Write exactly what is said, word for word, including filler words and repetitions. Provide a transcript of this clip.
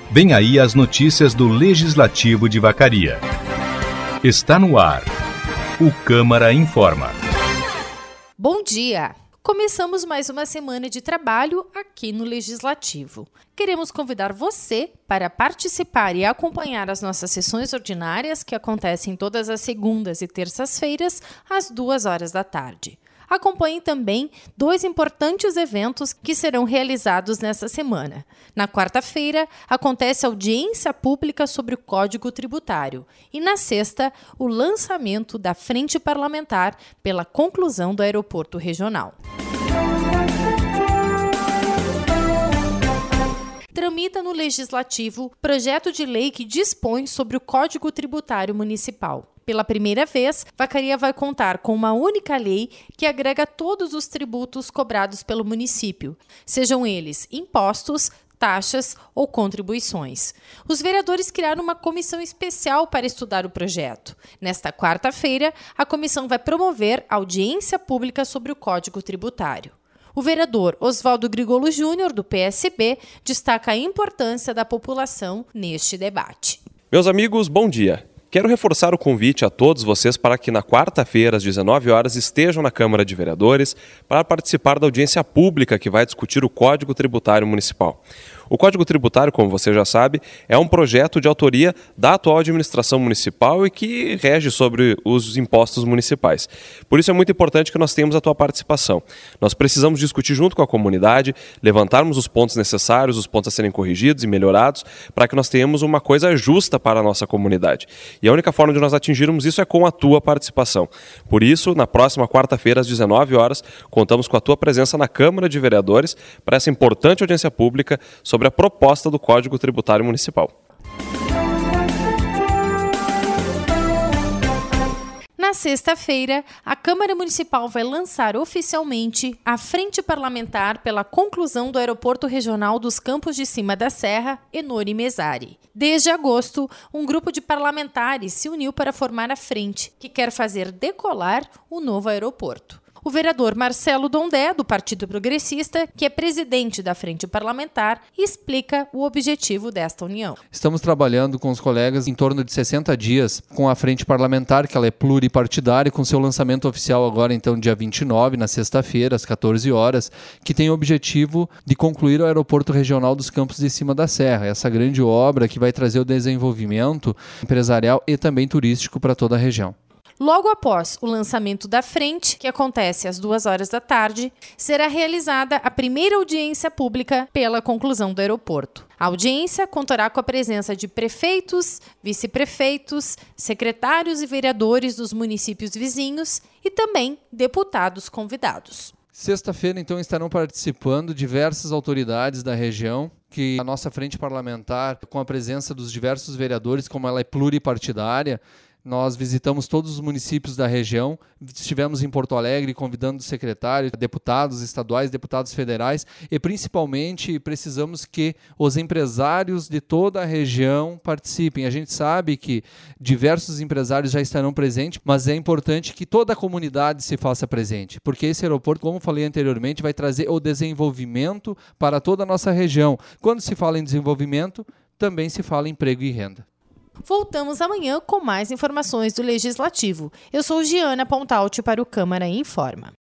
Vem aí as notícias do Legislativo de Vacaria. Está no ar. O Câmara Informa. Bom dia! Começamos mais uma semana de trabalho aqui no Legislativo. Queremos convidar você para participar e acompanhar as nossas sessões ordinárias que acontecem todas as segundas e terças-feiras, às duas horas da tarde. Acompanhe também dois importantes eventos que serão realizados nesta semana. Na quarta-feira, acontece audiência pública sobre o Código Tributário e, na sexta, o lançamento da Frente Parlamentar pela conclusão do Aeroporto Regional. Tramita no Legislativo projeto de lei que dispõe sobre o Código Tributário Municipal. Pela primeira vez, Vacaria vai contar com uma única lei que agrega todos os tributos cobrados pelo município, sejam eles impostos, taxas ou contribuições. Os vereadores criaram uma comissão especial para estudar o projeto. Nesta quarta-feira, a comissão vai promover audiência pública sobre o Código Tributário. O vereador Oswaldo Grigolo Júnior, do P S B, destaca a importância da população neste debate. Meus amigos, bom dia. Quero reforçar o convite a todos vocês para que na quarta-feira, às dezenove horas, estejam na Câmara de Vereadores para participar da audiência pública que vai discutir o Código Tributário Municipal. O Código Tributário, como você já sabe, é um projeto de autoria da atual administração municipal e que rege sobre os impostos municipais. Por isso é muito importante que nós tenhamos a tua participação. Nós precisamos discutir junto com a comunidade, levantarmos os pontos necessários, os pontos a serem corrigidos e melhorados, para que nós tenhamos uma coisa justa para a nossa comunidade. E a única forma de nós atingirmos isso é com a tua participação. Por isso, na próxima quarta-feira, às dezenove horas, contamos com a tua presença na Câmara de Vereadores para essa importante audiência pública sobre a proposta do Código Tributário Municipal. Na sexta-feira, a Câmara Municipal vai lançar oficialmente a Frente Parlamentar pela conclusão do Aeroporto Regional dos Campos de Cima da Serra, Enori Mesari. Desde agosto, um grupo de parlamentares se uniu para formar a frente, que quer fazer decolar o novo aeroporto. O vereador Marcelo Dondé, do Partido Progressista, que é presidente da Frente Parlamentar, explica o objetivo desta união. Estamos trabalhando com os colegas em torno de sessenta dias com a Frente Parlamentar, que ela é pluripartidária, com seu lançamento oficial agora, então, dia vinte e nove, na sexta-feira, às quatorze horas, que tem o objetivo de concluir o Aeroporto Regional dos Campos de Cima da Serra, essa grande obra que vai trazer o desenvolvimento empresarial e também turístico para toda a região. Logo após o lançamento da frente, que acontece às duas horas da tarde, será realizada a primeira audiência pública pela conclusão do aeroporto. A audiência contará com a presença de prefeitos, vice-prefeitos, secretários e vereadores dos municípios vizinhos e também deputados convidados. Sexta-feira, então, estarão participando diversas autoridades da região, que a nossa frente parlamentar, com a presença dos diversos vereadores, como ela é pluripartidária, nós visitamos todos os municípios da região, estivemos em Porto Alegre convidando secretários, deputados estaduais, deputados federais e principalmente precisamos que os empresários de toda a região participem. A gente sabe que diversos empresários já estarão presentes, mas é importante que toda a comunidade se faça presente, porque esse aeroporto, como falei anteriormente, vai trazer o desenvolvimento para toda a nossa região. Quando se fala em desenvolvimento, também se fala em emprego e renda. Voltamos amanhã com mais informações do Legislativo. Eu sou Giana Pontalti para o Câmara Informa.